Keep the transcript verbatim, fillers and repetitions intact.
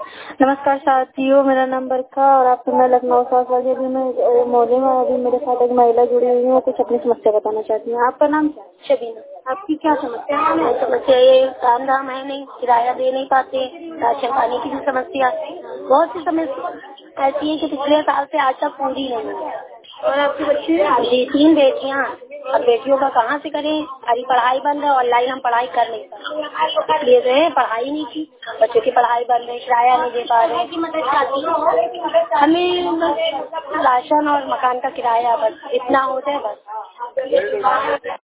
नमस्कार साथियों, मेरा नाम बरखा और आपको मैं लखनऊ सात बजे भी मैं मोहल्ले में अभी मेरे साथ एक महिला जुड़ी हुई है, कुछ अपनी समस्या बताना चाहती हूँ। आपका नाम क्या है? शबीना। आपकी क्या समस्या है? समस्या ये काम धाम है नहीं, किराया दे नहीं पाते, राशन पानी की भी समस्या, बहुत सी समस्या ऐसी है कि पिछले साल से आज तक पूरी नहीं है। और आपके बच्चे? जी तीन बेटियाँ, अब बेटियों का कहाँ से करें, सारी पढ़ाई बंद है, ऑनलाइन हम पढ़ाई कर नहीं सकते, इसलिए जो है पढ़ाई नहीं की, बच्चों की पढ़ाई बंद है, किराया नहीं दे पा रहे। हमें बस राशन और मकान का किराया बस इतना होता है बस।